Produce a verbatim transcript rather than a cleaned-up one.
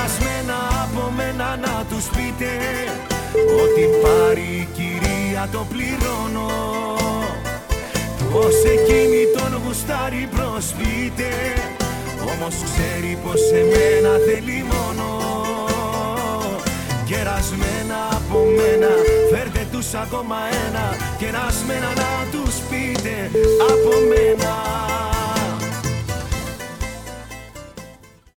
κερασμένα από μένα να τους πείτε, ό,τι πάρει η κυρία το πληρώνω. Πως εκείνη τον γουστάρει προσποιείται, όμως ξέρει πως εμένα θέλει μόνο. Κερασμένα από μένα, φέρτε τους ακόμα ένα, κερασμένα να τους πείτε από μένα.